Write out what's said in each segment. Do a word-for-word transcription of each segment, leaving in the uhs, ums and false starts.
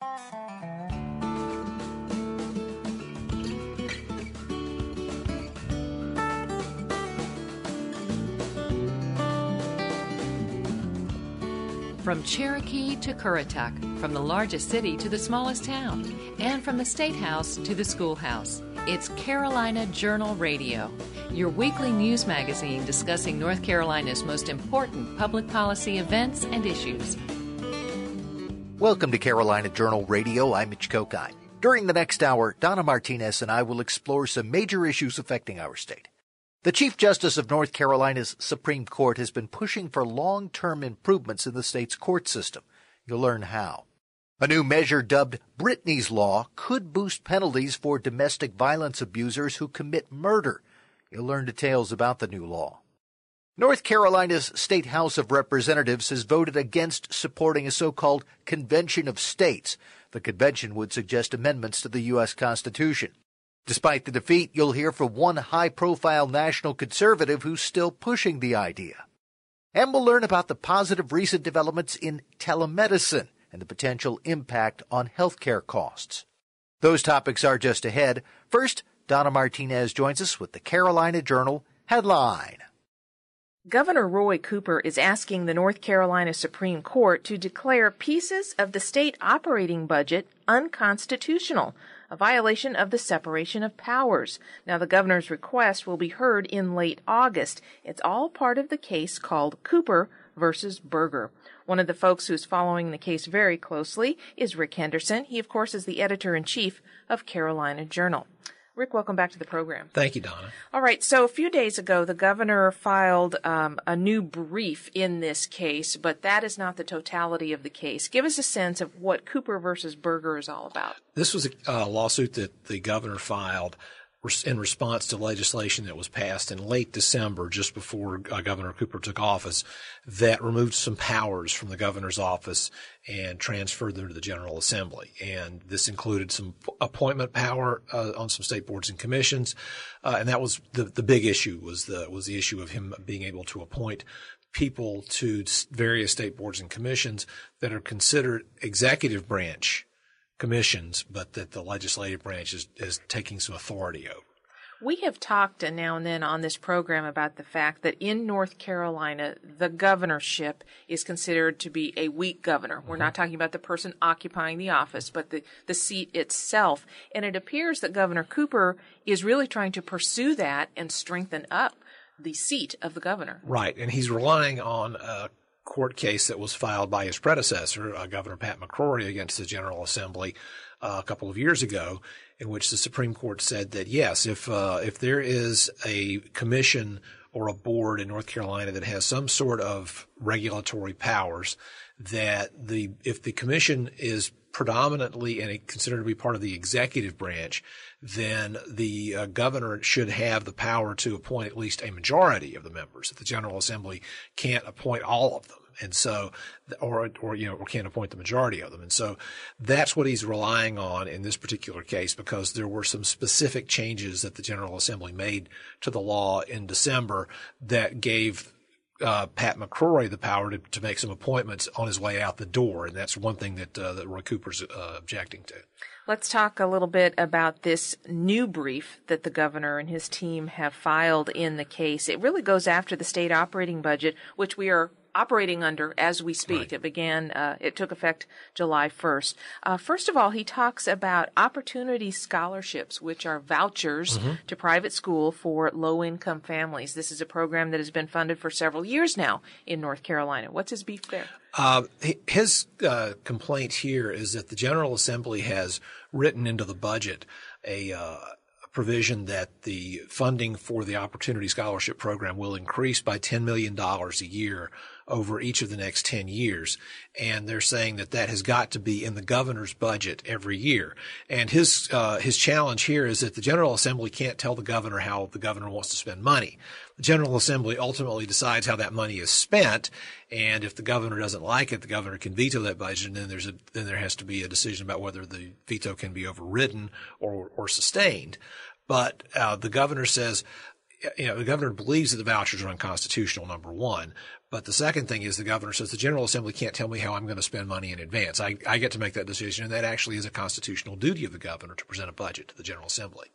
From Cherokee to Currituck, from the largest city to the smallest town, and from the State House to the schoolhouse, it's Carolina Journal Radio, your weekly news magazine discussing North Carolina's most important public policy events and issues. Welcome to Carolina Journal Radio. I'm Mitch Kokai. During the next hour, Donna Martinez and I will explore some major issues affecting our state. The Chief Justice of North Carolina's Supreme Court has been pushing for long-term improvements in the state's court system. You'll learn how. A new measure dubbed Brittany's Law could boost penalties for domestic violence abusers who commit murder. You'll learn details about the new law. North Carolina's State House of Representatives has voted against supporting a so-called Convention of States. The convention would suggest amendments to the U S Constitution. Despite the defeat, you'll hear from one high-profile national conservative who's still pushing the idea. And we'll learn about the positive recent developments in telemedicine and the potential impact on healthcare costs. Those topics are just ahead. First, Donna Martinez joins us with the Carolina Journal headline. Governor Roy Cooper is asking the North Carolina Supreme Court to declare pieces of the state operating budget unconstitutional, a violation of the separation of powers. Now, the governor's request will be heard in late August. It's all part of the case called Cooper versus Berger. One of the folks who's following the case very closely is Rick Henderson. He, of course, is the editor-in-chief of Carolina Journal. Rick, welcome back to the program. Thank you, Donna. All right, so a few days ago, the governor filed um, a new brief in this case, but that is not the totality of the case. Give us a sense of what Cooper versus Berger is all about. This was a uh, lawsuit that the governor filed in response to legislation that was passed in late December, just before uh, Governor Cooper took office, that removed some powers from the governor's office and transferred them to the General Assembly. And this included some appointment power uh, on some state boards and commissions, uh, and that was the the big issue was the was the issue of him being able to appoint people to various state boards and commissions that are considered executive branch commissions, but that the legislative branch is, is taking some authority over. We have talked now and then on this program about the fact that in North Carolina, the governorship is considered to be a weak governor. Mm-hmm. We're not talking about the person occupying the office, but the, the seat itself. And it appears that Governor Cooper is really trying to pursue that and strengthen up the seat of the governor. Right. And he's relying on a court case that was filed by his predecessor, uh, Governor Pat McCrory, against the General Assembly uh, a couple of years ago, in which the Supreme Court said that, yes, if uh, if there is a commission or a board in North Carolina that has some sort of regulatory powers, that the if the commission is predominantly and considered to be part of the executive branch, then the uh, governor should have the power to appoint at least a majority of the members. That the General Assembly can't appoint all of them, and so, or or you know, or can't appoint the majority of them, and so that's what he's relying on in this particular case, because there were some specific changes that the General Assembly made to the law in December that gave Uh, Pat McCrory the power to, to make some appointments on his way out the door, and that's one thing that uh, that Roy Cooper's uh, objecting to. Let's talk a little bit about this new brief that the governor and his team have filed in the case. It really goes after the state operating budget, which we are operating under as we speak. Right. It began, uh, it took effect July first. Uh, first of all, he talks about opportunity scholarships, which are vouchers mm-hmm. to private school for low-income families. This is a program that has been funded for several years now in North Carolina. What's his beef there? Uh, his uh, complaint here is that the General Assembly has written into the budget a uh, provision that the funding for the Opportunity Scholarship Program will increase by ten million dollars a year over each of the next ten years. And they're saying that that has got to be in the governor's budget every year. And his uh, his challenge here is that the General Assembly can't tell the governor how the governor wants to spend money. The General Assembly ultimately decides how that money is spent, and if the governor doesn't like it, the governor can veto that budget, and then there's a then there has to be a decision about whether the veto can be overridden or or sustained. But uh, the governor says, you know, the governor believes that the vouchers are unconstitutional, number one. But the second thing is the governor says the General Assembly can't tell me how I'm going to spend money in advance. I, I get to make that decision, and that actually is a constitutional duty of the governor to present a budget to the General Assembly.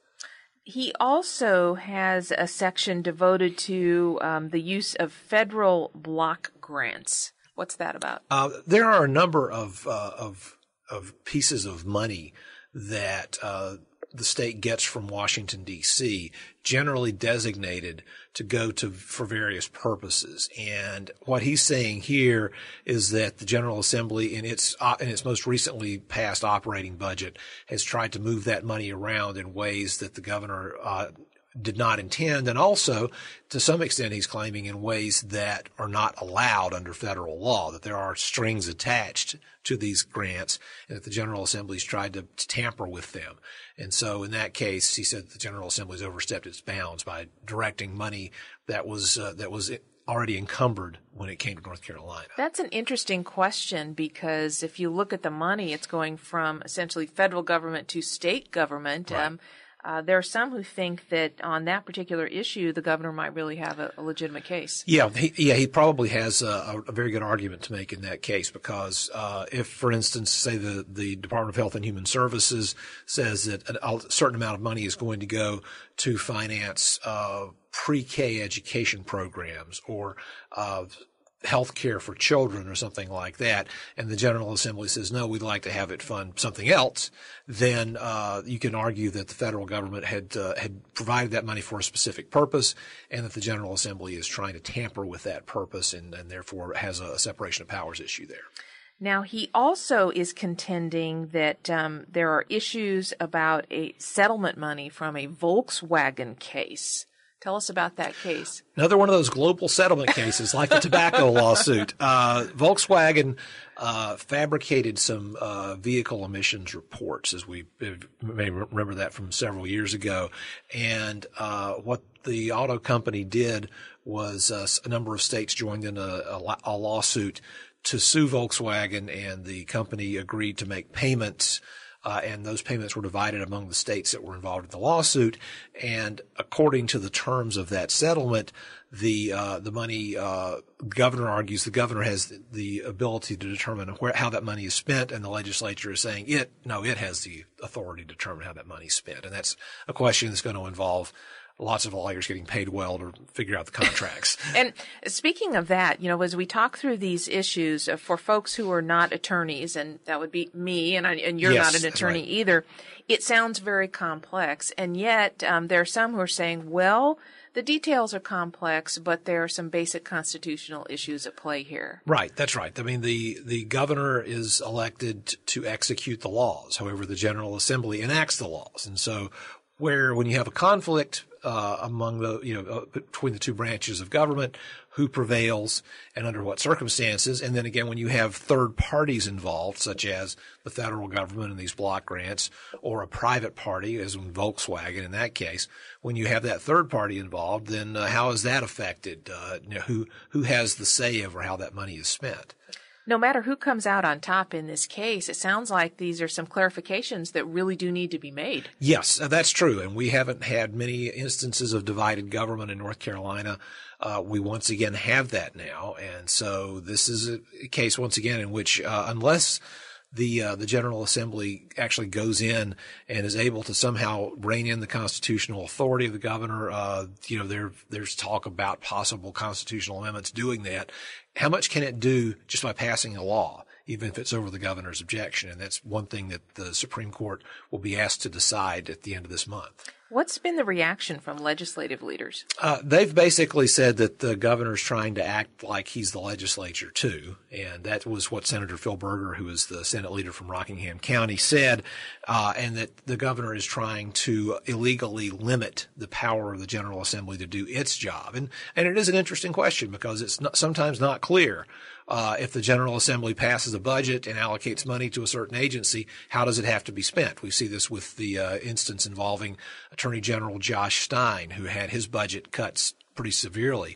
He also has a section devoted to um, the use of federal block grants. What's that about? Uh, there are a number of uh, of of pieces of money that uh, the state gets from Washington, D C, generally designated to go to for various purposes. And what he's saying here is that the General Assembly, in its uh, in its most recently passed operating budget, has tried to move that money around in ways that the governor uh, did not intend, and also, to some extent, he's claiming in ways that are not allowed under federal law, that there are strings attached to these grants, and that the General Assembly's tried to, to tamper with them. And so in that case, he said the General Assembly's overstepped its bounds by directing money that was uh, that was already encumbered when it came to North Carolina. That's an interesting question, because if you look at the money, it's going from essentially federal government to state government. Right. Um, Uh, there are some who think that on that particular issue, the governor might really have a, a legitimate case. Yeah, he, yeah, he probably has a, a very good argument to make in that case, because uh, if, for instance, say the, the Department of Health and Human Services says that a, a certain amount of money is going to go to finance uh, pre-K education programs or uh, health care for children or something like that, and the General Assembly says, no, we'd like to have it fund something else, then uh, you can argue that the federal government had uh, had provided that money for a specific purpose, and that the General Assembly is trying to tamper with that purpose, and, and therefore has a separation of powers issue there. Now, he also is contending that um, there are issues about a settlement money from a Volkswagen case. Tell us about that case. Another one of those global settlement cases, like the tobacco lawsuit. Uh, Volkswagen uh, fabricated some uh, vehicle emissions reports, as we may remember that from several years ago. And uh, what the auto company did was uh, a number of states joined in a, a, a lawsuit to sue Volkswagen, and the company agreed to make payments. Uh, and those payments were divided among the states that were involved in the lawsuit. And according to the terms of that settlement, the uh, the money, uh, the governor argues the governor has the ability to determine where how that money is spent, and the legislature is saying it no, it has the authority to determine how that money is spent. And that's a question that's going to involve lots of lawyers getting paid well to figure out the contracts. And speaking of that, you know, as we talk through these issues, uh, for folks who are not attorneys, and that would be me, and, I, and you're yes, not an attorney right. either, it sounds very complex. And yet um, there are some who are saying, well, the details are complex, but there are some basic constitutional issues at play here. Right. That's right. I mean, the, the governor is elected to execute the laws. However, the General Assembly enacts the laws. And so where when you have a conflict uh, among the, you know, uh, between the two branches of government, who prevails and under what circumstances. And then again, when you have third parties involved, such as the federal government in these block grants, or a private party, as in Volkswagen in that case, when you have that third party involved, then uh, how is that affected? Uh, you know, who, who has the say over how that money is spent? No matter who comes out on top in this case, it sounds like these are some clarifications that really do need to be made. Yes, that's true. And we haven't had many instances of divided government in North Carolina. Uh, we once again have that now. And so this is a case once again in which uh, unless the uh, the General Assembly actually goes in and is able to somehow rein in the constitutional authority of the governor, uh, you know, there there's talk about possible constitutional amendments doing that. How much can it do just by passing a law, even if it's over the governor's objection? And that's one thing that the Supreme Court will be asked to decide at the end of this month. What's been the reaction from legislative leaders? Uh, they've basically said that the governor's trying to act like he's the legislature too. And that was what Senator Phil Berger, who is the Senate leader from Rockingham County, said, uh, and that the governor is trying to illegally limit the power of the General Assembly to do its job. And, and it is an interesting question because it's not, sometimes not clear. Uh, if the General Assembly passes a budget and allocates money to a certain agency, how does it have to be spent? We see this with the uh, instance involving Attorney General Josh Stein, who had his budget cuts pretty severely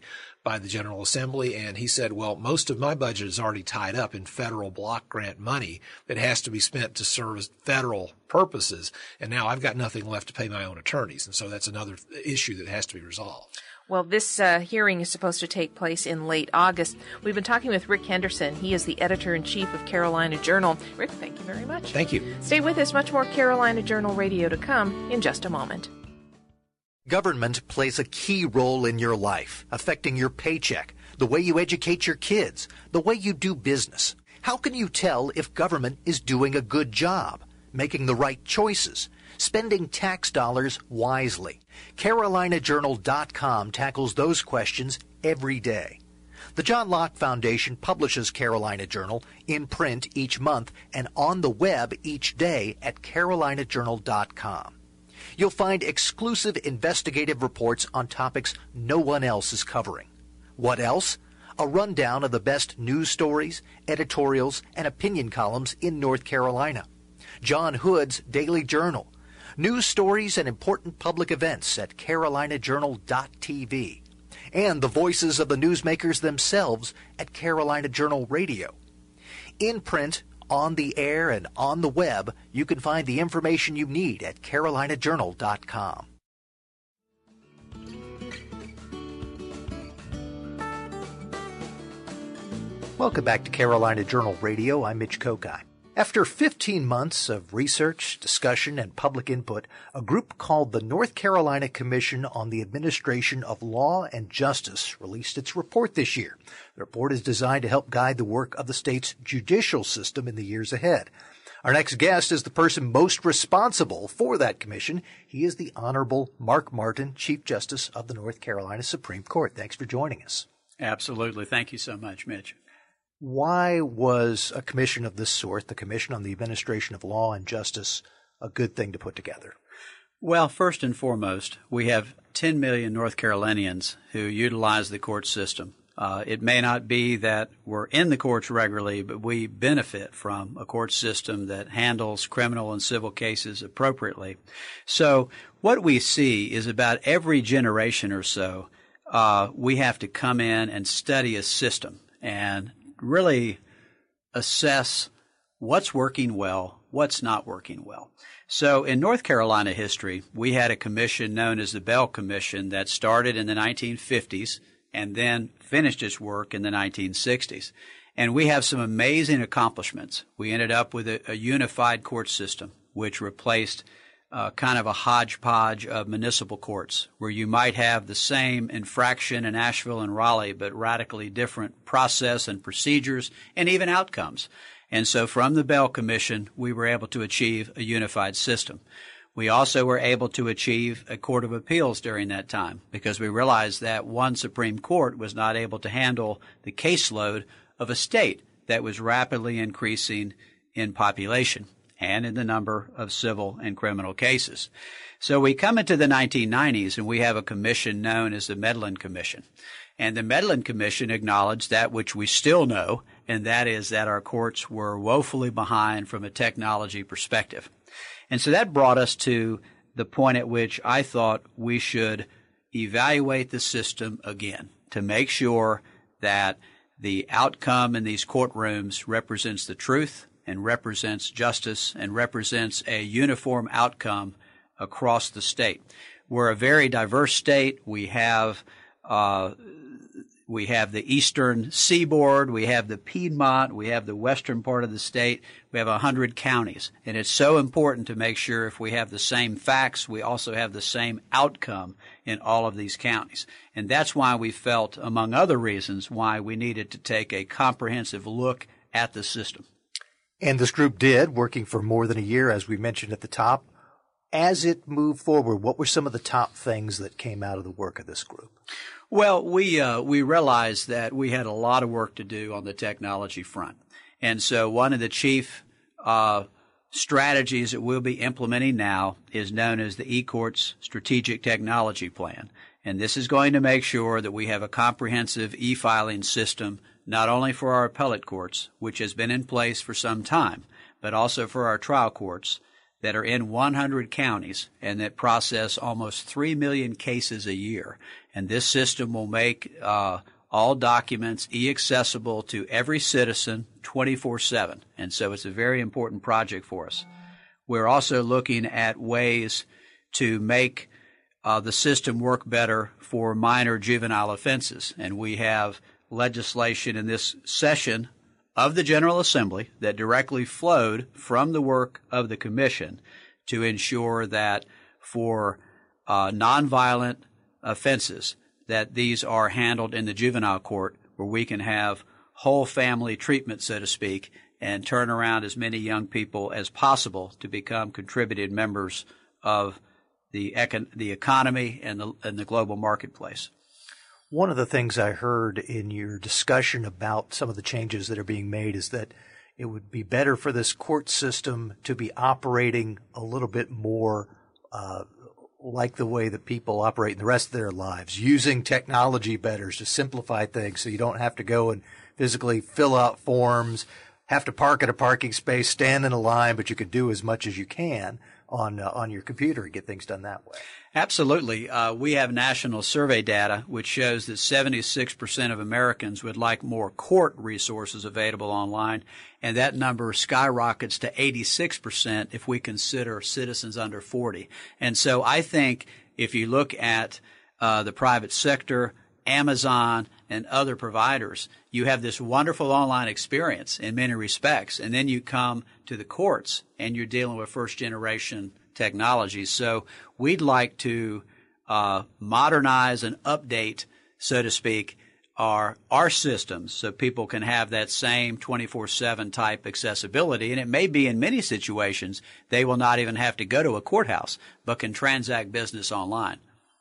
by the General Assembly, and he said, well, most of my budget is already tied up in federal block grant money that has to be spent to serve federal purposes, and now I've got nothing left to pay my own attorneys. And so that's another issue that has to be resolved. Well, this uh, hearing is supposed to take place in late August. We've been talking with Rick Henderson. He is the editor-in-chief of Carolina Journal. Rick, thank you very much. Thank you. Stay with us. Much more Carolina Journal Radio to come in just a moment. Government plays a key role in your life, affecting your paycheck, the way you educate your kids, the way you do business. How can you tell if government is doing a good job, making the right choices, spending tax dollars wisely? Carolina Journal dot com tackles those questions every day. The John Locke Foundation publishes Carolina Journal in print each month and on the web each day at Carolina Journal dot com. You'll find exclusive investigative reports on topics no one else is covering. What else? A rundown of the best news stories, editorials, and opinion columns in North Carolina. John Hood's Daily Journal. News stories and important public events at Carolina Journal dot T V. And the voices of the newsmakers themselves at Carolina Journal Radio. In print, on the air, and on the web, you can find the information you need at Carolina Journal dot com. Welcome back to Carolina Journal Radio. I'm Mitch Kokai. After fifteen months of research, discussion, and public input, a group called the North Carolina Commission on the Administration of Law and Justice released its report this year. The report is designed to help guide the work of the state's judicial system in the years ahead. Our next guest is the person most responsible for that commission. He is the Honorable Mark Martin, Chief Justice of the North Carolina Supreme Court. Thanks for joining us. Absolutely. Thank you so much, Mitch. Why was a commission of this sort, the Commission on the Administration of Law and Justice, a good thing to put together? Well, first and foremost, we have ten million North Carolinians who utilize the court system. Uh, it may not be that we're in the courts regularly, but we benefit from a court system that handles criminal and civil cases appropriately. So what we see is about every generation or so, uh, we have to come in and study a system and really assess what's working well, what's not working well. So in North Carolina history, we had a commission known as the Bell Commission that started in the nineteen fifties and then finished its work in the nineteen sixties. And we have some amazing accomplishments. We ended up with a, a unified court system, which replaced Uh, kind of a hodgepodge of municipal courts where you might have the same infraction in Asheville and Raleigh, but radically different process and procedures and even outcomes. And so from the Bell Commission, we were able to achieve a unified system. We also were able to achieve a court of appeals during that time because we realized that one Supreme Court was not able to handle the caseload of a state that was rapidly increasing in population and in the number of civil and criminal cases. So we come into the nineteen nineties and we have a commission known as the Medlin Commission. And the Medlin Commission acknowledged that which we still know, and that is that our courts were woefully behind from a technology perspective. And so that brought us to the point at which I thought we should evaluate the system again to make sure that the outcome in these courtrooms represents the truth and represents justice and represents a uniform outcome across the state. We're a very diverse state. We have uh, we have the eastern seaboard, we have the Piedmont, we have the western part of the state. We have one hundred counties. And it's so important to make sure if we have the same facts, we also have the same outcome in all of these counties. And that's why we felt, among other reasons, why we needed to take a comprehensive look at the system. And this group did, working for more than a year, as we mentioned at the top. As it moved forward, what were some of the top things that came out of the work of this group? Well, we uh, we realized that we had a lot of work to do on the technology front. And so one of the chief uh, strategies that we'll be implementing now is known as the eCourts Strategic Technology Plan. And this is going to make sure that we have a comprehensive e-filing system not only for our appellate courts, which has been in place for some time, but also for our trial courts, that are in one hundred counties and that process almost three million cases a year. And this system will make uh, all documents e-accessible to every citizen twenty-four seven. And so it's a very important project for us. We're also looking at ways to make uh, the system work better for minor juvenile offenses. And we have legislation in this session of the General Assembly that directly flowed from the work of the Commission to ensure that for uh, nonviolent offenses, that these are handled in the juvenile court where we can have whole family treatment, so to speak, and turn around as many young people as possible to become contributed members of the econ- the economy and the, and the global marketplace. One of the things I heard in your discussion about some of the changes that are being made is that it would be better for this court system to be operating a little bit more uh, like the way that people operate in the rest of their lives, using technology better to simplify things so you don't have to go and physically fill out forms, have to park at a parking space, stand in a line, but you can do as much as you can on uh, on your computer and get things done that way. Absolutely. Uh, we have national survey data which shows that seventy-six percent of Americans would like more court resources available online, and that number skyrockets to eighty-six percent if we consider citizens under forty. And so I think if you look at uh, the private sector, Amazon, and other providers, you have this wonderful online experience in many respects, and then you come to the courts and you're dealing with first-generation technology. So we'd like to uh, modernize and update, so to speak, our our systems so people can have that same twenty-four seven type accessibility. And it may be in many situations they will not even have to go to a courthouse but can transact business online.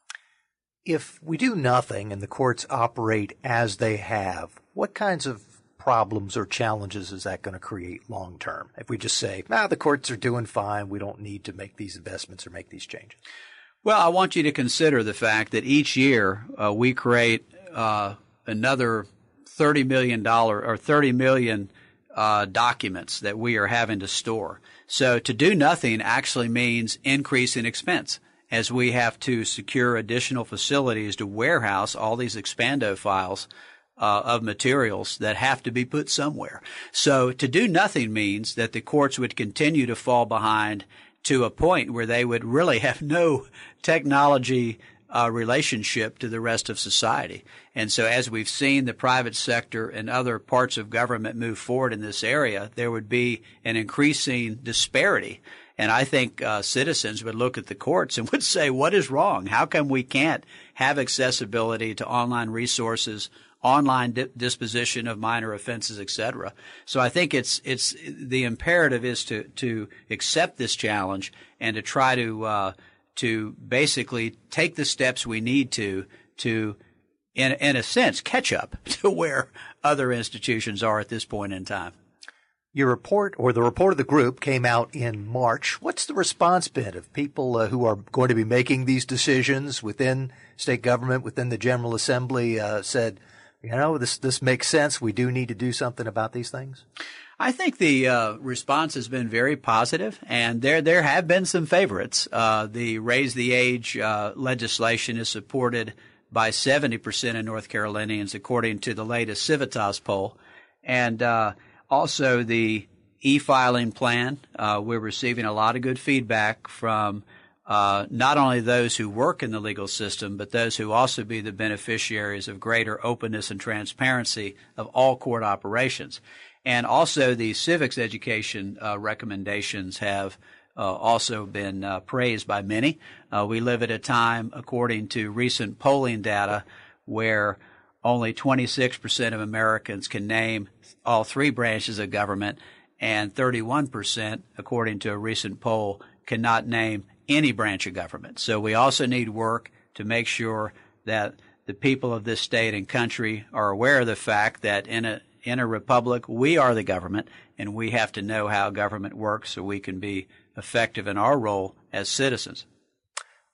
If we do nothing and the courts operate as they have, what kinds of problems or challenges is that going to create long term? If we just say, ah, the courts are doing fine, we don't need to make these investments or make these changes. Well, I want you to consider the fact that each year uh, we create uh, another thirty million dollars or thirty million uh, documents that we are having to store. So to do nothing actually means increase in expense, as we have to secure additional facilities to warehouse all these Expando files uh, of materials that have to be put somewhere. So to do nothing means that the courts would continue to fall behind to a point where they would really have no technology uh, relationship to the rest of society. And so as we've seen the private sector and other parts of government move forward in this area, there would be an increasing disparity. And I think uh, citizens would look at the courts and would say, what is wrong? How come we can't have accessibility to online resources, online di- disposition of minor offenses, et cetera? So I think it's it's the imperative is to to accept this challenge and to try to uh, to basically take the steps we need to to in in a sense catch up to where other institutions are at this point in time. Your report, or the report of the group, came out in March. What's the response been of people uh, who are going to be making these decisions within state government, within the General Assembly, uh, said, you know, this this makes sense. We do need to do something about these things? I think the uh, response has been very positive, and there there have been some favorites. Uh, the Raise the Age uh, legislation is supported by seventy percent of North Carolinians, according to the latest Civitas poll. And uh also, the e-filing plan, uh, we're receiving a lot of good feedback from uh, not only those who work in the legal system, but those who also be the beneficiaries of greater openness and transparency of all court operations. And also, the civics education uh, recommendations have uh, also been uh, praised by many. Uh, we live at a time, according to recent polling data, where only twenty-six percent of Americans can name all three branches of government, and thirty-one percent, according to a recent poll, cannot name any branch of government. So we also need work to make sure that the people of this state and country are aware of the fact that in a in a republic, we are the government, and we have to know how government works so we can be effective in our role as citizens.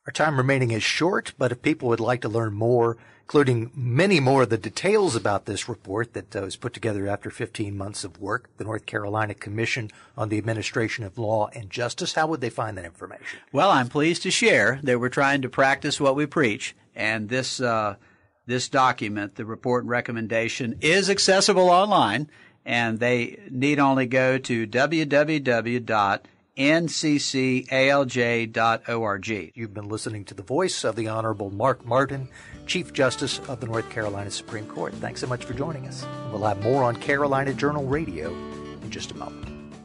Our time remaining is short, but if people would like to learn more, including many more of the details about this report that uh, was put together after fifteen months of work, the North Carolina Commission on the Administration of Law and Justice, how would they find that information? Well, I'm pleased to share that we're trying to practice what we preach, and this uh, this document, the report and recommendation, is accessible online, and they need only go to w w w dot n c c a l j dot org. You've been listening to the voice of the Honorable Mark Martin, Chief Justice of the North Carolina Supreme Court. Thanks so much for joining us. We'll have more on Carolina Journal Radio in just a moment.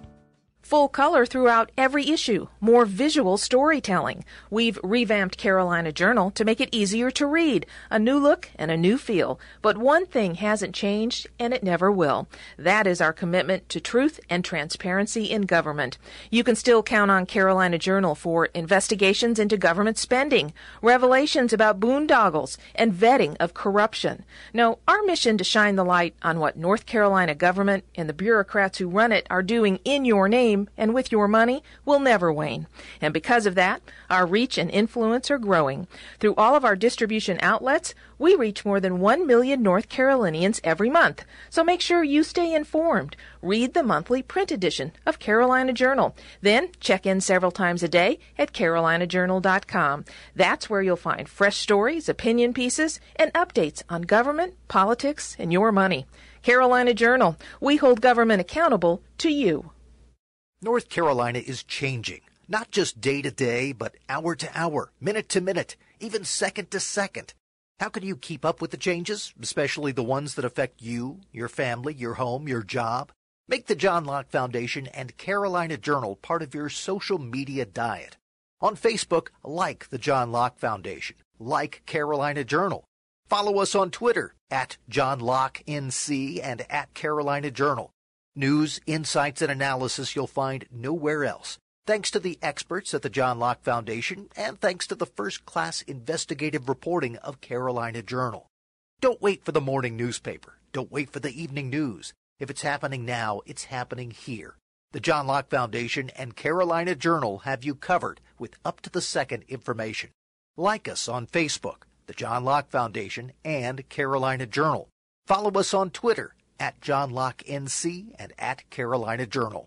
Full color throughout every issue, more visual storytelling. We've revamped Carolina Journal to make it easier to read, a new look and a new feel. But one thing hasn't changed, and it never will. That is our commitment to truth and transparency in government. You can still count on Carolina Journal for investigations into government spending, revelations about boondoggles, and vetting of corruption. No, our mission to shine the light on what North Carolina government and the bureaucrats who run it are doing in your name and with your money will never wane. And because of that, our reach and influence are growing. Through all of our distribution outlets, we reach more than one million North Carolinians every month. So make sure you stay informed. Read the monthly print edition of Carolina Journal. Then check in several times a day at carolina journal dot com. That's where you'll find fresh stories, opinion pieces, and updates on government, politics, and your money. Carolina Journal. We hold government accountable to you. North Carolina is changing, not just day to day, but hour to hour, minute to minute, even second to second. How can you keep up with the changes, especially the ones that affect you, your family, your home, your job? Make the John Locke Foundation and Carolina Journal part of your social media diet. On Facebook, like the John Locke Foundation, like Carolina Journal. Follow us on Twitter at John Locke N C and at Carolina Journal. News, insights, and analysis you'll find nowhere else. Thanks to the experts at the John Locke Foundation and thanks to the first-class investigative reporting of Carolina Journal. Don't wait for the morning newspaper. Don't wait for the evening news. If it's happening now, it's happening here. The John Locke Foundation and Carolina Journal have you covered with up-to-the-second information. Like us on Facebook, the John Locke Foundation and Carolina Journal. Follow us on Twitter at John Locke N C and at Carolina Journal.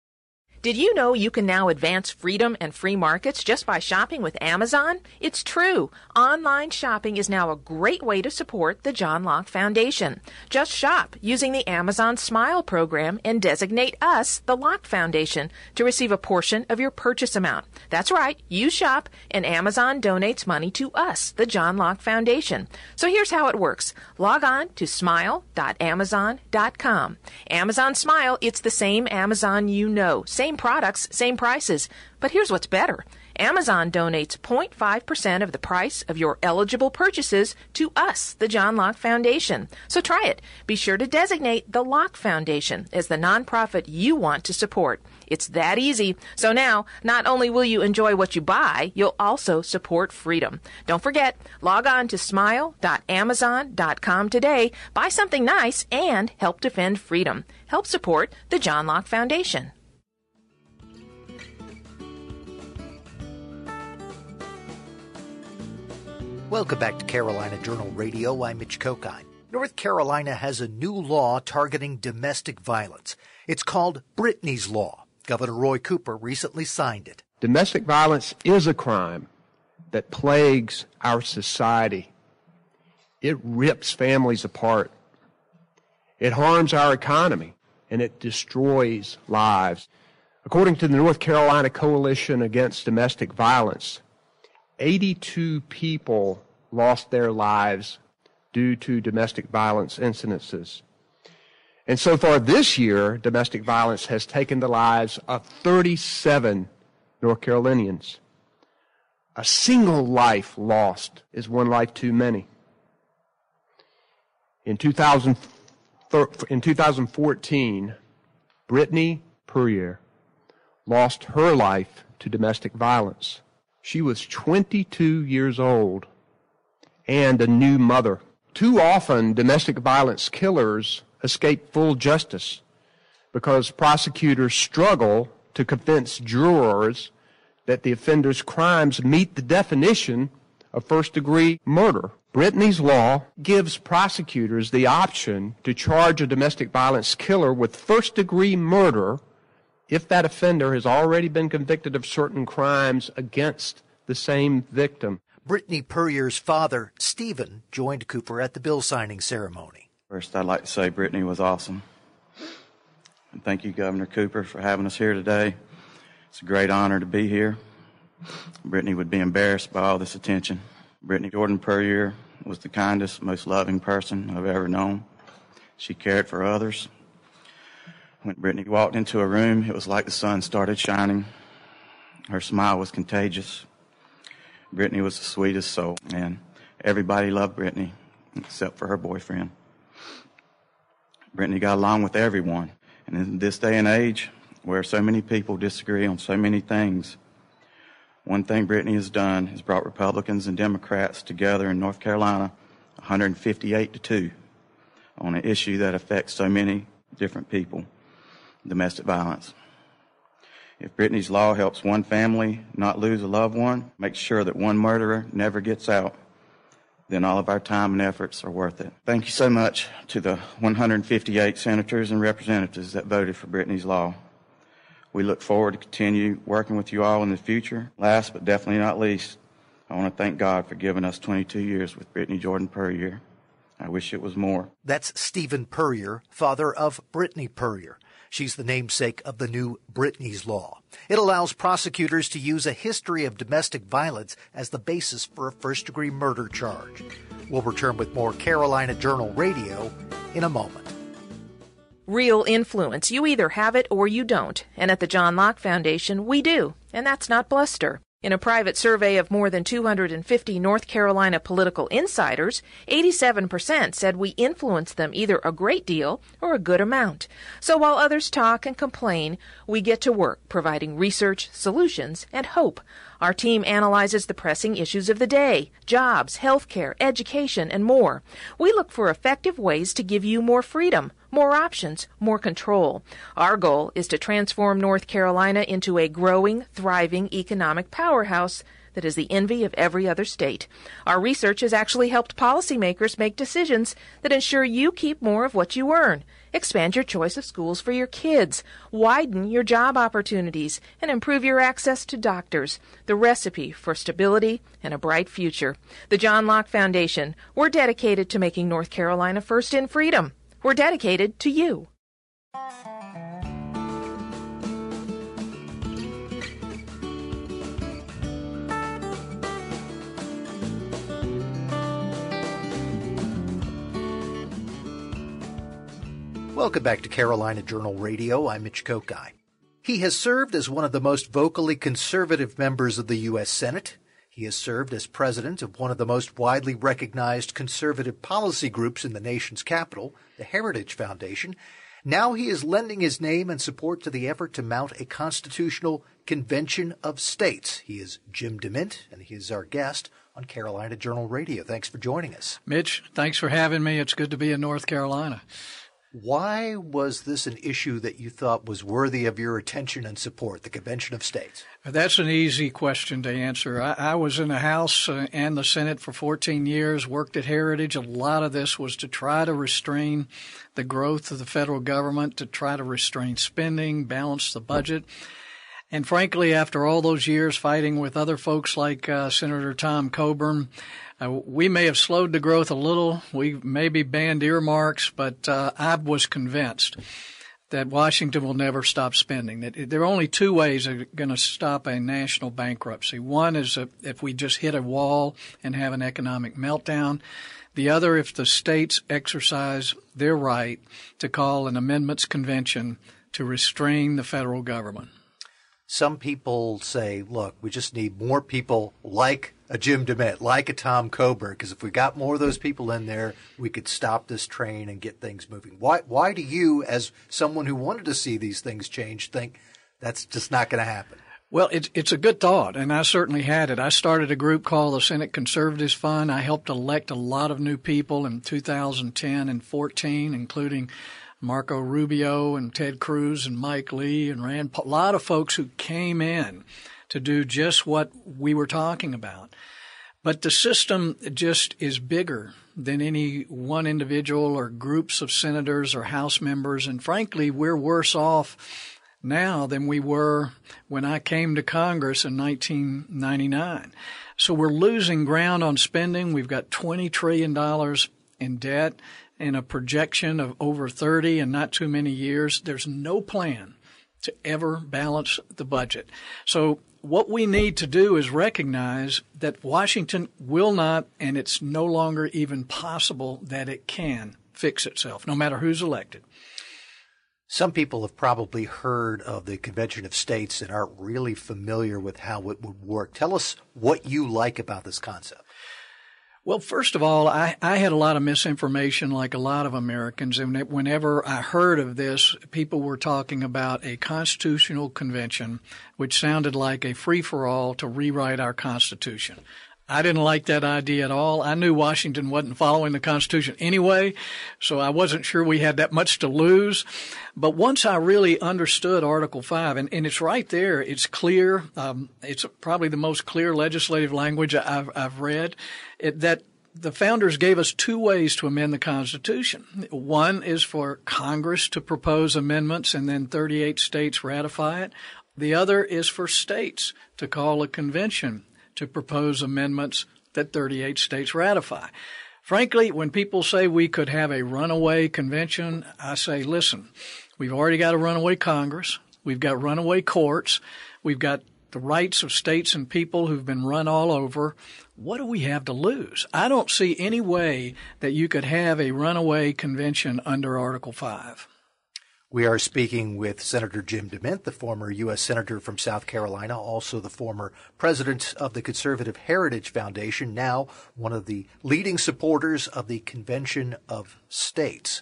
Did you know you can now advance freedom and free markets just by shopping with Amazon? It's true. Online shopping is now a great way to support the John Locke Foundation. Just shop using the Amazon Smile program and designate us, the Locke Foundation, to receive a portion of your purchase amount. That's right. You shop and Amazon donates money to us, the John Locke Foundation. So here's how it works. Log on to smile dot amazon dot com. Amazon Smile, it's the same Amazon you know. Same products, same prices. But here's what's better. Amazon donates zero point five percent of the price of your eligible purchases to us, the John Locke Foundation. So try it. Be sure to designate the Locke Foundation as the nonprofit you want to support. It's that easy. So now, not only will you enjoy what you buy, you'll also support freedom. Don't forget, log on to smile dot amazon dot com today, buy something nice, and help defend freedom. Help support the John Locke Foundation. Welcome back to Carolina Journal Radio. I'm Mitch Kokine. North Carolina has a new law targeting domestic violence. It's called Brittany's Law. Governor Roy Cooper recently signed it. Domestic violence is a crime that plagues our society. It rips families apart. It harms our economy, and it destroys lives. According to the North Carolina Coalition Against Domestic Violence, eighty-two people lost their lives due to domestic violence incidences. And so far this year, domestic violence has taken the lives of thirty-seven North Carolinians. A single life lost is one life too many. In two thousand, in two thousand fourteen, Brittany Puryear lost her life to domestic violence. She was twenty-two years old and a new mother. Too often, domestic violence killers escape full justice because prosecutors struggle to convince jurors that the offender's crimes meet the definition of first-degree murder. Brittany's law gives prosecutors the option to charge a domestic violence killer with first-degree murder if that offender has already been convicted of certain crimes against the same victim. Brittany Puryear's father, Stephen, joined Cooper at the bill signing ceremony. First, I'd like to say Brittany was awesome. And thank you, Governor Cooper, for having us here today. It's a great honor to be here. Brittany would be embarrassed by all this attention. Brittany Jordan Puryear was the kindest, most loving person I've ever known. She cared for others. When Brittany walked into a room, it was like the sun started shining. Her smile was contagious. Brittany was the sweetest soul, and everybody loved Brittany except for her boyfriend. Brittany got along with everyone, and in this day and age where so many people disagree on so many things, one thing Brittany has done is brought Republicans and Democrats together in North Carolina one hundred fifty-eight to two on an issue that affects so many different people, domestic violence. If Brittany's law helps one family not lose a loved one, makes sure that one murderer never gets out, then all of our time and efforts are worth it. Thank you so much to the one hundred fifty-eight senators and representatives that voted for Brittany's law. We look forward to continue working with you all in the future. Last but definitely not least, I want to thank God for giving us twenty-two years with Brittany Jordan Puryear. I wish it was more. That's Stephen Puryear, father of Brittany Puryear. She's the namesake of the new Brittany's Law. It allows prosecutors to use a history of domestic violence as the basis for a first-degree murder charge. We'll return with more Carolina Journal Radio in a moment. Real influence. You either have it or you don't. And at the John Locke Foundation, we do. And that's not bluster. In a private survey of more than two hundred fifty North Carolina political insiders, eighty-seven percent said we influence them either a great deal or a good amount. So while others talk and complain, we get to work providing research, solutions, and hope. Our team analyzes the pressing issues of the day, jobs, healthcare, education, and more. We look for effective ways to give you more freedom, more options, more control. Our goal is to transform North Carolina into a growing, thriving economic powerhouse that is the envy of every other state. Our research has actually helped policymakers make decisions that ensure you keep more of what you earn, expand your choice of schools for your kids, widen your job opportunities, and improve your access to doctors. The recipe for stability and a bright future. The John Locke Foundation, we're dedicated to making North Carolina first in freedom. We're dedicated to you. Welcome back to Carolina Journal Radio. I'm Mitch Kokai. He has served as one of the most vocally conservative members of the U S Senate. He has served as president of one of the most widely recognized conservative policy groups in the nation's capital, the Heritage Foundation. Now he is lending his name and support to the effort to mount a constitutional convention of states. He is Jim DeMint, and he is our guest on Carolina Journal Radio. Thanks for joining us. Mitch, thanks for having me. It's good to be in North Carolina. Why was this an issue that you thought was worthy of your attention and support, the Convention of States? That's an easy question to answer. I, I was in the House and the Senate for fourteen years, worked at Heritage. A lot of this was to try to restrain the growth of the federal government, to try to restrain spending, balance the budget. And frankly, after all those years fighting with other folks like uh, Senator Tom Coburn, uh, we may have slowed the growth a little. We maybe banned earmarks, but uh, I was convinced that Washington will never stop spending. That there are only two ways that are going to stop a national bankruptcy. One is if we just hit a wall and have an economic meltdown. The other, if the states exercise their right to call an amendments convention to restrain the federal government. Some people say, look, we just need more people like a Jim DeMint, like a Tom Coburn, because if we got more of those people in there, we could stop this train and get things moving. Why, why do you, as someone who wanted to see these things change, think that's just not going to happen? Well, it's it's a good thought, and I certainly had it. I started a group called the Senate Conservatives Fund. I helped elect a lot of new people in two thousand ten and fourteen, including Marco Rubio and Ted Cruz and Mike Lee and Rand Paul, a lot of folks who came in to do just what we were talking about. But the system just is bigger than any one individual or groups of senators or House members. And frankly, we're worse off now than we were when I came to Congress in nineteen ninety-nine. So we're losing ground on spending. We've got twenty trillion dollars in debt and a projection of over thirty in not too many years. There's no plan to ever balance the budget. So what we need to do is recognize that Washington will not, and it's no longer even possible that it can fix itself, no matter who's elected. Some people have probably heard of the Convention of States and aren't really familiar with how it would work. Tell us what you like about this concept. Well, first of all, I, I had a lot of misinformation like a lot of Americans. And whenever I heard of this, people were talking about a constitutional convention, which sounded like a free-for-all to rewrite our Constitution. I didn't like that idea at all. I knew Washington wasn't following the Constitution anyway, so I wasn't sure we had that much to lose. But once I really understood Article five, and, and it's right there, it's clear, um, it's probably the most clear legislative language I've, I've read, it, that the founders gave us two ways to amend the Constitution. One is for Congress to propose amendments and then thirty-eight states ratify it. The other is for states to call a convention to propose amendments that thirty-eight states ratify. Frankly, when people say we could have a runaway convention, I say, listen, we've already got a runaway Congress. We've got runaway courts. We've got the rights of states and people who've been run all over. What do we have to lose? I don't see any way that you could have a runaway convention under Article five. We are speaking with Senator Jim DeMint, the former U S Senator from South Carolina, also the former president of the Conservative Heritage Foundation, now one of the leading supporters of the Convention of States.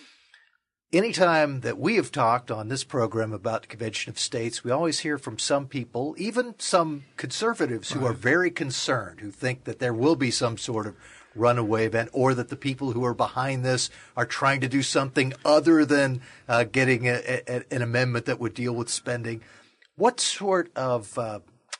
Anytime that we have talked on this program about the Convention of States, we always hear from some people, even some conservatives who are very concerned, who think that there will be some sort of runaway event, or that the people who are behind this are trying to do something other than uh, getting a, a, an amendment that would deal with spending. What sort of uh,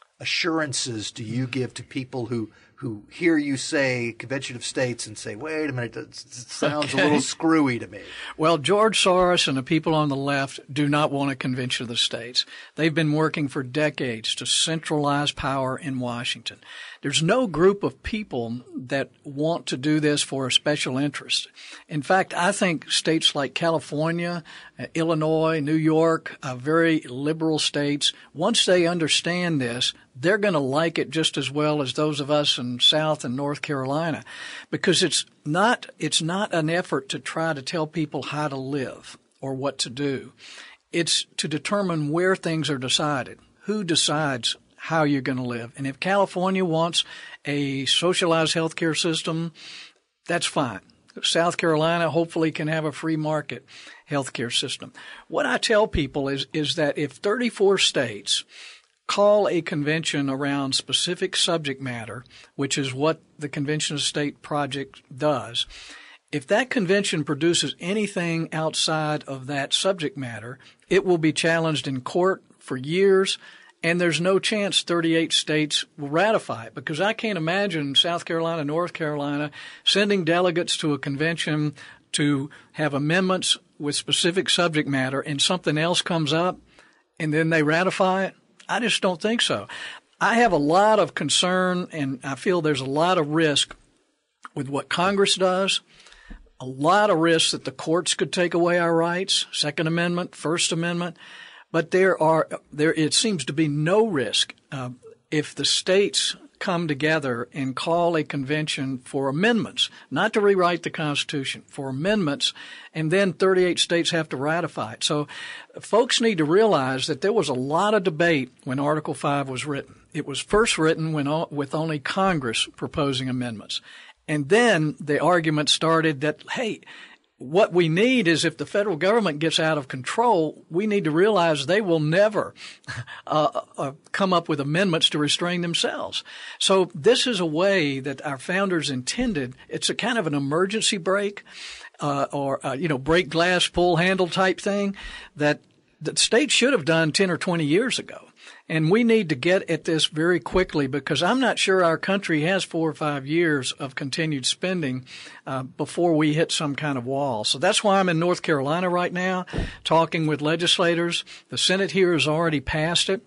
assurances do you give to people who who hear you say Convention of States and say, wait a minute, it sounds okay. a little screwy to me? Well, George Soros and the people on the left do not want a Convention of the States. They've been working for decades to centralize power in Washington. There's no group of people that want to do this for a special interest. In fact, I think states like California, uh, Illinois, New York, uh, very liberal states, once they understand this, they're going to like it just as well as those of us in South and North Carolina, because it's not it's not an effort to try to tell people how to live or what to do. It's to determine where things are decided, who decides how you're going to live. And if California wants a socialized healthcare system, that's fine. South Carolina hopefully can have a free market healthcare system. What I tell people is is that if thirty-four states call a convention around specific subject matter, which is what the Convention of State project does, if that convention produces anything outside of that subject matter, it will be challenged in court for years, and there's no chance thirty-eight states will ratify it, because I can't imagine South Carolina, North Carolina sending delegates to a convention to have amendments with specific subject matter and something else comes up and then they ratify it. I just don't think so. I have a lot of concern, and I feel there's a lot of risk with what Congress does, a lot of risk that the courts could take away our rights, Second Amendment, First Amendment, but there are there it seems to be no risk uh, if the states come together and call a convention for amendments, not to rewrite the Constitution, for amendments, and then thirty-eight states have to ratify it. So folks need to realize that there was a lot of debate when Article five was written. It was first written when with only Congress proposing amendments. And then the argument started that, hey, what we need is if the federal government gets out of control, we need to realize they will never uh, uh, come up with amendments to restrain themselves. So this is a way that our founders intended. It's a kind of an emergency brake uh, or, uh, you know, break glass, pull handle type thing that the states should have done ten or twenty years ago. And we need to get at this very quickly because I'm not sure our country has four or five years of continued spending uh, before we hit some kind of wall. So that's why I'm in North Carolina right now talking with legislators. The Senate here has already passed it.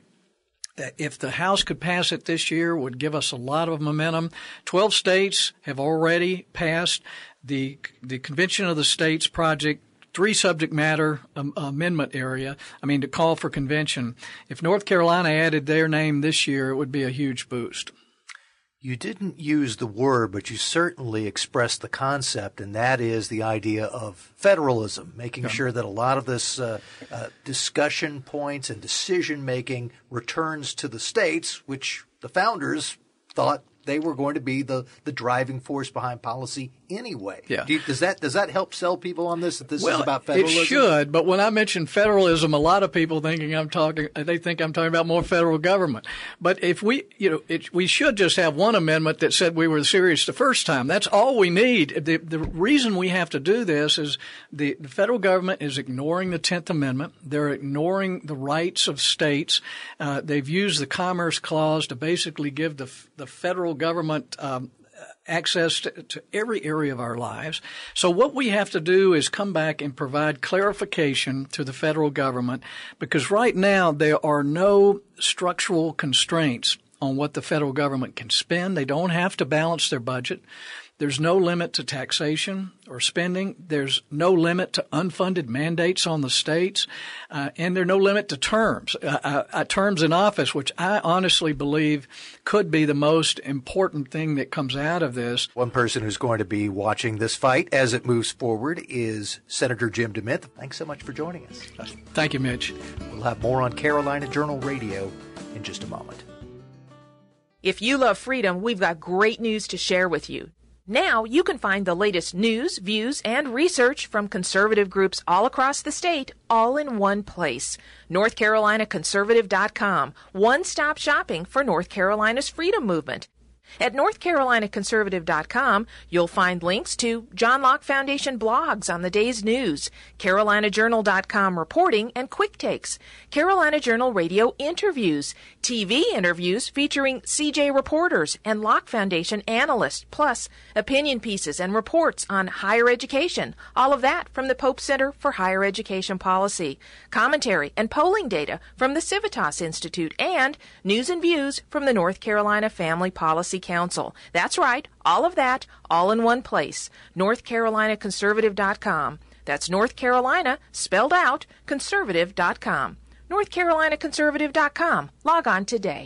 If the House could pass it this year, it would give us a lot of momentum. Twelve states have already passed the the Convention of the States project, three subject matter um, amendment area. I mean, to call for convention. If North Carolina added their name this year, it would be a huge boost. You didn't use the word, but you certainly expressed the concept, and that is the idea of federalism, making yeah. sure that a lot of this uh, uh, discussion points and decision-making returns to the states, which the founders thought they were going to be the, the driving force behind policy anyway. Yeah. Do you, does that does that help sell people on this, that this well, is about federalism? It should, but when I mention federalism, a lot of people thinking I'm talking, they think I'm talking about more federal government. But if we, you know, it, we should just have one amendment that said we were serious the first time. That's all we need. The, the reason we have to do this is the, the federal government is ignoring the tenth Amendment. They're ignoring the rights of states. Uh, they've used the Commerce Clause to basically give the the federal government um, access to, to every area of our lives. So what we have to do is come back and provide clarification to the federal government, because right now there are no structural constraints on what the federal government can spend. They don't have to balance their budget. There's no limit to taxation or spending. There's no limit to unfunded mandates on the states. Uh, and there's no limit to terms, uh, uh, terms in office, which I honestly believe could be the most important thing that comes out of this. One person who's going to be watching this fight as it moves forward is Senator Jim DeMint. Thanks so much for joining us. Thank you, Mitch. We'll have more on Carolina Journal Radio in just a moment. If you love freedom, we've got great news to share with you. Now you can find the latest news, views, and research from conservative groups all across the state, all in one place. North Carolina Conservative dot com, one-stop shopping for North Carolina's freedom movement. At North Carolina Conservative dot com, you'll find links to John Locke Foundation blogs on the day's news, Carolina Journal dot com reporting and quick takes, Carolina Journal Radio interviews, T V interviews featuring C J reporters and Locke Foundation analysts, plus opinion pieces and reports on higher education, all of that from the Pope Center for Higher Education Policy, commentary and polling data from the Civitas Institute, and news and views from the North Carolina Family Policy Council. That's right, all of that, all in one place. North Carolina Conservative dot com. That's North Carolina, spelled out, Conservative dot com. North Carolina Conservative dot com. Log on today.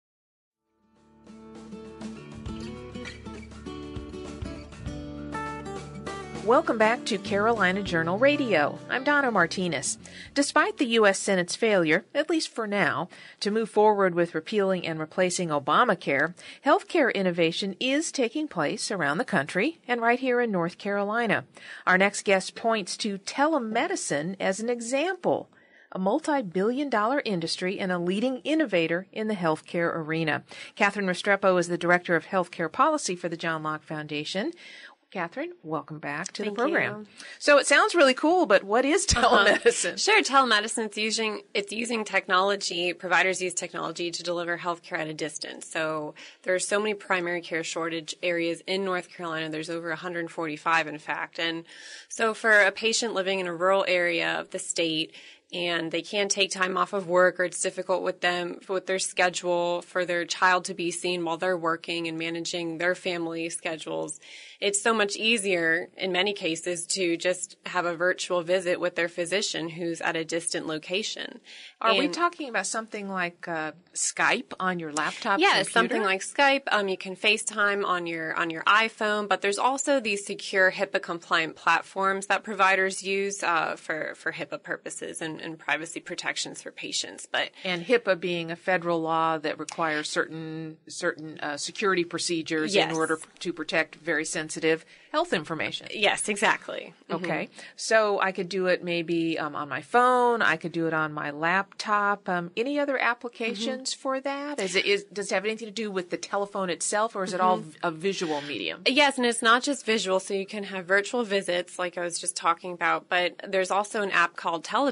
Welcome back to Carolina Journal Radio. I'm Donna Martinez. Despite the U S Senate's failure, at least for now, to move forward with repealing and replacing Obamacare, healthcare innovation is taking place around the country and right here in North Carolina. Our next guest points to telemedicine as an example, a multi-billion dollar industry and a leading innovator in the healthcare arena. Catherine Restrepo is the Director of Healthcare Policy for the John Locke Foundation. Catherine, welcome back to Thank the program. You. So it sounds really cool, but what is telemedicine? Uh-huh. Sure, telemedicine, it's using, it's using technology, providers use technology to deliver healthcare at a distance. So there are so many primary care shortage areas in North Carolina. There's over one hundred forty-five, in fact. And so for a patient living in a rural area of the state, and they can't take time off of work, or it's difficult with them, with their schedule for their child to be seen while they're working and managing their family schedules, it's so much easier in many cases to just have a virtual visit with their physician who's at a distant location. Are and we talking about something like uh, Skype on your laptop? Yes, computer? Something like Skype. Um, you can FaceTime on your on your iPhone, but there's also these secure HIPAA compliant platforms that providers use uh, for for HIPAA purposes and, and privacy protections for patients. But and HIPAA being a federal law that requires certain certain uh, security procedures yes. in order to protect very sensitive health information. Yes, exactly. Okay. Mm-hmm. So I could do it maybe um, on my phone. I could do it on my laptop. Um, any other applications mm-hmm. for that? Is it, is, does it have anything to do with the telephone itself, or is mm-hmm. it all a visual medium? Yes, and it's not just visual. So you can have virtual visits like I was just talking about, but there's also an app called Teladoc,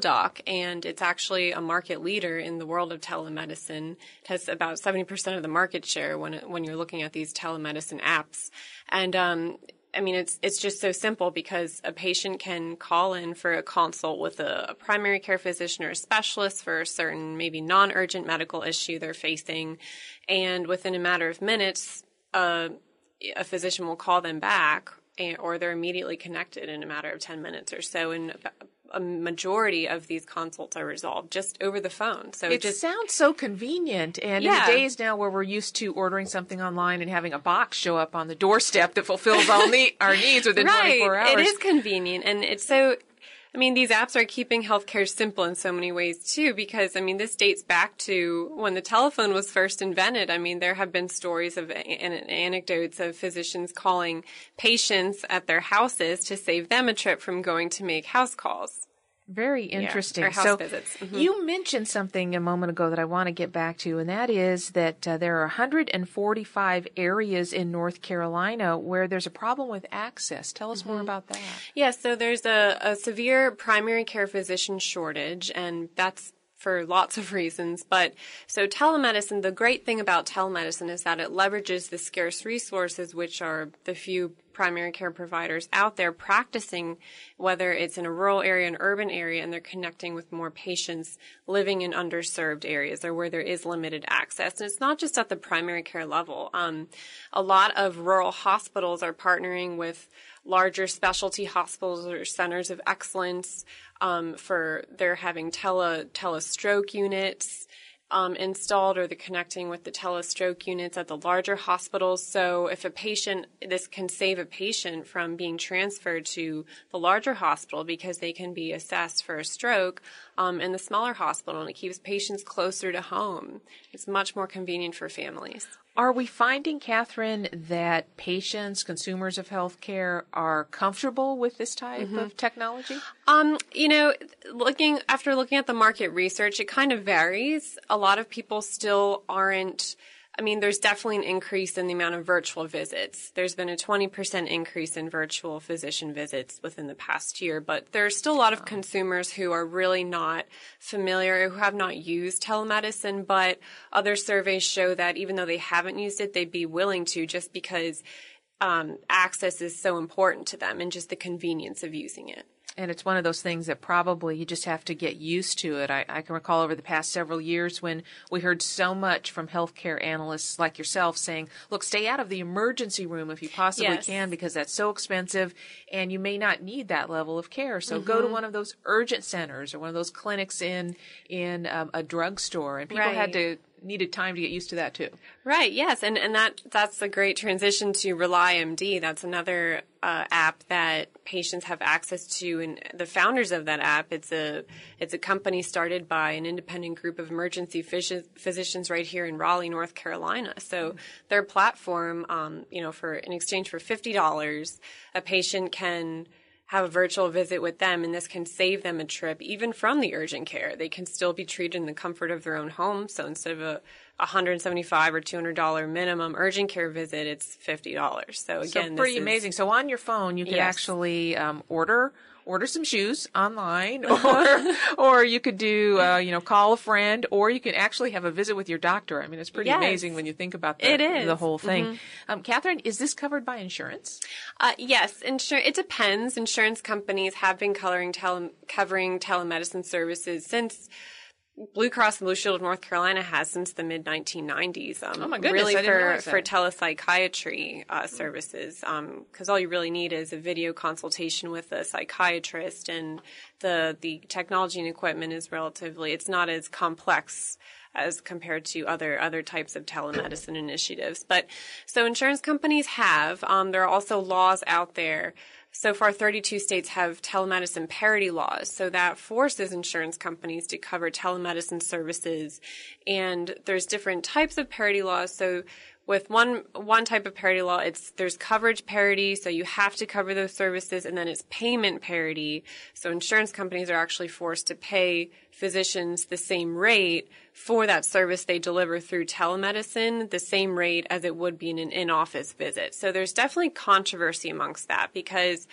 and it's actually a market leader in the world of telemedicine. It has about seventy percent of the market share when it, when you're looking at these telemedicine apps. And um, I mean, it's it's just so simple because a patient can call in for a consult with a, a primary care physician or a specialist for a certain maybe non-urgent medical issue they're facing, and within a matter of minutes, uh, a physician will call them back, and, or they're immediately connected in a matter of ten minutes or so. And a majority of these consults are resolved just over the phone. So it, it just sounds so convenient. And yeah. in the days now where we're used to ordering something online and having a box show up on the doorstep that fulfills all ne- our needs within right. twenty-four hours. It is convenient. And it's so, I mean, these apps are keeping healthcare simple in so many ways too, because I mean, this dates back to when the telephone was first invented. I mean, there have been stories of and anecdotes of physicians calling patients at their houses to save them a trip from going to make house calls. Very interesting. Yeah, or house so visits. Mm-hmm. You mentioned something a moment ago that I want to get back to, and that is that uh, there are one hundred forty-five areas in North Carolina where there's a problem with access. Tell us mm-hmm. more about that. Yes, yeah, so there's a, a severe primary care physician shortage, and that's for lots of reasons. But so telemedicine, the great thing about telemedicine is that it leverages the scarce resources, which are the few primary care providers out there practicing, whether it's in a rural area, an urban area, and they're connecting with more patients living in underserved areas or where there is limited access. And it's not just at the primary care level. Um, a lot of rural hospitals are partnering with larger specialty hospitals or centers of excellence um, for they're having tele telestroke units um, installed, or they're connecting with the telestroke units at the larger hospitals. So if a patient, this can save a patient from being transferred to the larger hospital because they can be assessed for a stroke um, in the smaller hospital, and it keeps patients closer to home. It's much more convenient for families. Are we finding, Catherine, that patients, consumers of healthcare, are comfortable with this type mm-hmm. of technology? Um, you know, looking after looking at the market research, it kind of varies. A lot of people still aren't. I mean, there's definitely an increase in the amount of virtual visits. There's been a twenty percent increase in virtual physician visits within the past year, but there's still a lot of consumers who are really not familiar, who have not used telemedicine, but other surveys show that even though they haven't used it, they'd be willing to just because um, access is so important to them and just the convenience of using it. And it's one of those things that probably you just have to get used to it. I, I can recall over the past several years when we heard so much from healthcare analysts like yourself saying, look, stay out of the emergency room if you possibly yes. can because that's so expensive and you may not need that level of care. So mm-hmm. go to one of those urgent centers or one of those clinics in, in um, a drugstore. And people right. had to needed time to get used to that too. Right. Yes. And, and that, that's a great transition to RelyMD. That's another uh, app that patients have access to. And the founders of that app, it's a, it's a company started by an independent group of emergency phys- physicians right here in Raleigh, North Carolina. So mm-hmm. their platform, um, you know, for in exchange for fifty dollars, a patient can have a virtual visit with them, and this can save them a trip even from the urgent care. They can still be treated in the comfort of their own home. So instead of a one hundred seventy-five dollars or two hundred dollars minimum urgent care visit, it's fifty dollars. So again, so pretty this is, amazing. So on your phone, you can yes. actually um, order order some shoes online, or or you could do uh, you know call a friend, or you can actually have a visit with your doctor. I mean, it's pretty yes. amazing when you think about the, it is. the whole thing. Mm-hmm. Um, Catherine, is this covered by insurance? Uh, yes, insur- it depends. Insurance companies have been coloring tele- covering telemedicine services since Blue Cross and Blue Shield of North Carolina has since the mid nineteen nineties. Um, oh my goodness, really I didn't for realize that. for telepsychiatry uh, services, because um, all you really need is a video consultation with a psychiatrist, and the the technology and equipment is relatively it's not as complex as compared to other other types of telemedicine initiatives. But so insurance companies have. Um, there are also laws out there. So far, thirty-two states have telemedicine parity laws, so that forces insurance companies to cover telemedicine services. And there's different types of parity laws. So with one one type of parity law, it's there's coverage parity, so you have to cover those services, and then it's payment parity. So insurance companies are actually forced to pay physicians the same rate for that service they deliver through telemedicine, the same rate as it would be in an in-office visit. So there's definitely controversy amongst that because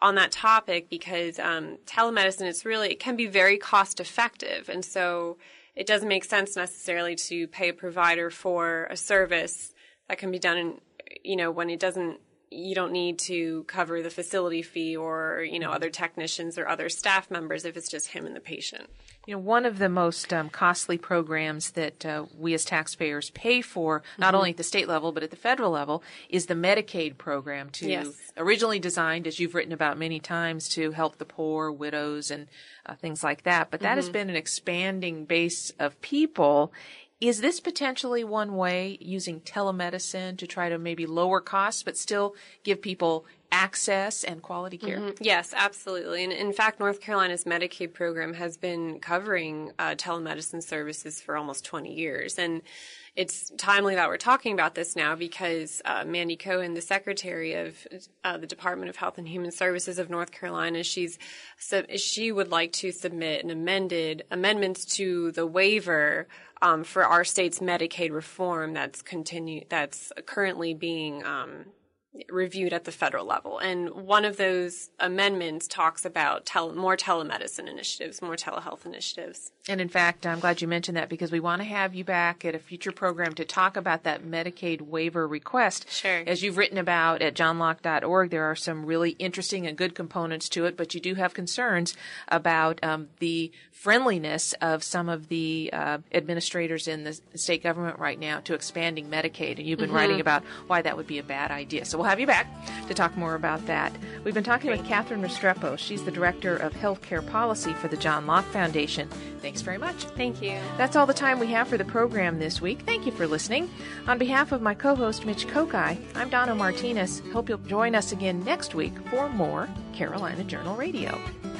on that topic because um, telemedicine, it's really, it can be very cost effective. And so it doesn't make sense necessarily to pay a provider for a service that can be done in, you know, when it doesn't, you don't need to cover the facility fee or, you know, other technicians or other staff members if it's just him and the patient. You know, one of the most um, costly programs that uh, we as taxpayers pay for, not mm-hmm. only at the state level but at the federal level, is the Medicaid program, to yes. originally designed, as you've written about many times, to help the poor, widows, and uh, things like that. But that mm-hmm. has been an expanding base of people. Is this potentially one way, using telemedicine to try to maybe lower costs but still give people access and quality care? Mm-hmm. Yes, absolutely. And in fact, North Carolina's Medicaid program has been covering uh, telemedicine services for almost twenty years. And it's timely that we're talking about this now because uh, Mandy Cohen, the Secretary of uh, the Department of Health and Human Services of North Carolina, she's so she would like to submit an amended amendments to the waiver um, for our state's Medicaid reform that's continue that's currently being um, reviewed at the federal level. And one of those amendments talks about tele- more telemedicine initiatives, more telehealth initiatives. And in fact, I'm glad you mentioned that because we want to have you back at a future program to talk about that Medicaid waiver request. Sure. As you've written about at john locke dot org, there are some really interesting and good components to it, but you do have concerns about um, the friendliness of some of the uh, administrators in the state government right now to expanding Medicaid. And you've been mm-hmm. writing about why that would be a bad idea. So we'll have you back to talk more about that. We've been talking with Catherine Restrepo. She's the Director of Healthcare Policy for the John Locke Foundation. Thanks very much. Thank you. That's all the time we have for the program this week. Thank you for listening. On behalf of my co-host, Mitch Kokai, I'm Donna Martinez. Hope you'll join us again next week for more Carolina Journal Radio.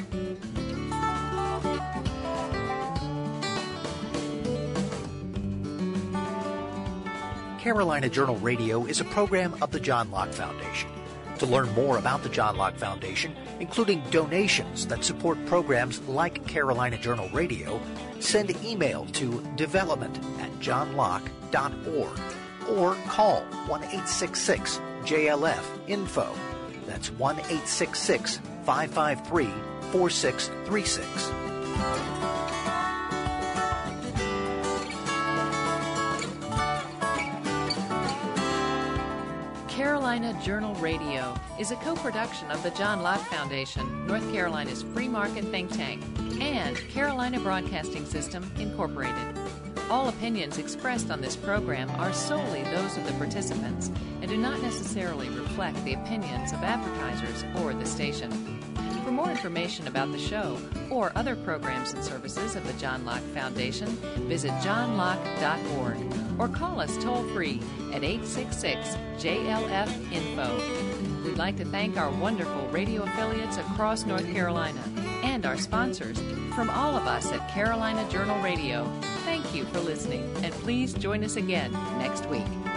Carolina Journal Radio is a program of the John Locke Foundation. To learn more about the John Locke Foundation, including donations that support programs like Carolina Journal Radio, send email to development at john locke dot org or call one eight six six J L F info. That's one eight six six, five five three, four six three six. Carolina Journal Radio is a co-production of the John Locke Foundation, North Carolina's free market think tank, and Carolina Broadcasting System, Incorporated. All opinions expressed on this program are solely those of the participants and do not necessarily reflect the opinions of advertisers or the station. For more information about the show or other programs and services of the John Locke Foundation, visit john locke dot org or call us toll-free at eight six six J L F info. We'd like to thank our wonderful radio affiliates across North Carolina and our sponsors. From all of us at Carolina Journal Radio, thank you for listening, and please join us again next week.